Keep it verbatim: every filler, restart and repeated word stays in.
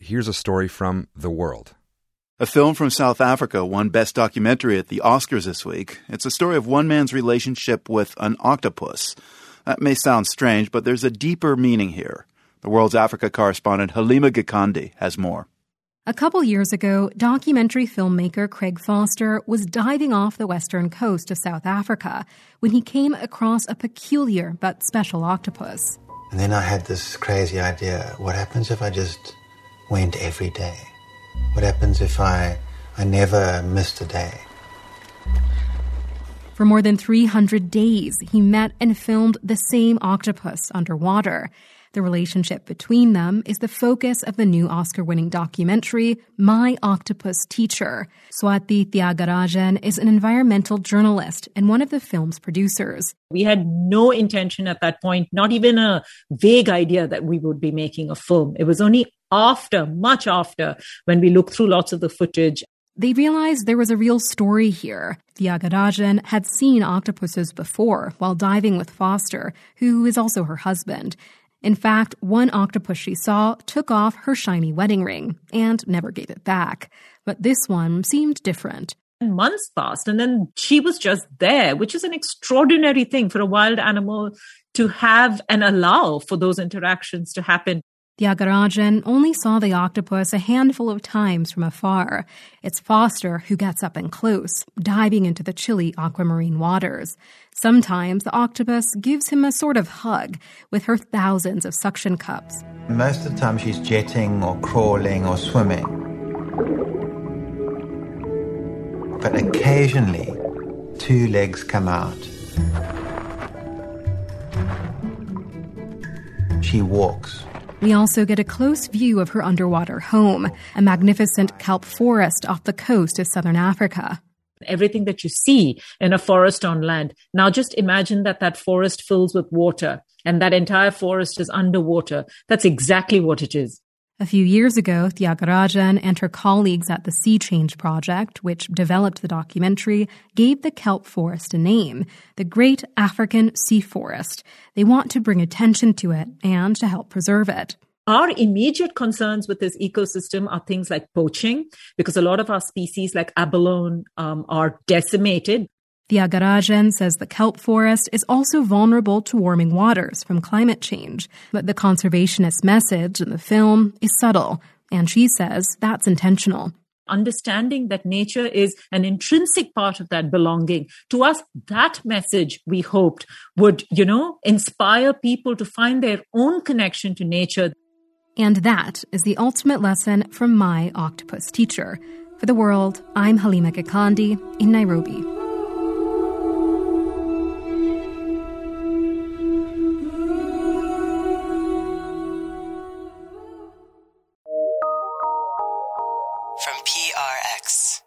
here's a story from The World. A film from South Africa won Best Documentary at the Oscars this week. It's a story of one man's relationship with an octopus. That may sound strange, but there's a deeper meaning here. The World's Africa correspondent Halima Gikandi has more. A couple years ago, documentary filmmaker Craig Foster was diving off the western coast of South Africa when he came across a peculiar but special octopus. And then I had this crazy idea. What happens if I just went every day? What happens if I, I never missed a day? For more than three hundred days, he met and filmed the same octopus underwater. The relationship between them is the focus of the new Oscar-winning documentary, My Octopus Teacher. Swati Thiagarajan is an environmental journalist and one of the film's producers. We had no intention at that point, not even a vague idea that we would be making a film. It was only after, much after, when we looked through lots of the footage. They realized there was a real story here. Thiagarajan had seen octopuses before while diving with Foster, who is also her husband. In fact, one octopus she saw took off her shiny wedding ring and never gave it back. But this one seemed different. Months passed, and then she was just there, which is an extraordinary thing for a wild animal to have and allow for those interactions to happen. Thiagarajan only saw the octopus a handful of times from afar. It's Foster who gets up and close, diving into the chilly aquamarine waters. Sometimes the octopus gives him a sort of hug with her thousands of suction cups. Most of the time she's jetting or crawling or swimming. But occasionally, two legs come out. She walks. We also get a close view of her underwater home, a magnificent kelp forest off the coast of southern Africa. Everything that you see in a forest on land, now just imagine that that forest fills with water and that entire forest is underwater. That's exactly what it is. A few years ago, Thiagarajan and her colleagues at the Sea Change Project, which developed the documentary, gave the kelp forest a name, the Great African Sea Forest. They want to bring attention to it and to help preserve it. Our immediate concerns with this ecosystem are things like poaching, because a lot of our species like abalone um, are decimated. Thiagarajan says the kelp forest is also vulnerable to warming waters from climate change, but the conservationist message in the film is subtle, and she says that's intentional. Understanding that nature is an intrinsic part of that belonging. To us, that message, we hoped, would, you know, inspire people to find their own connection to nature. And that is the ultimate lesson from My Octopus Teacher. For The World, I'm Halima Gikandi in Nairobi. From P R X.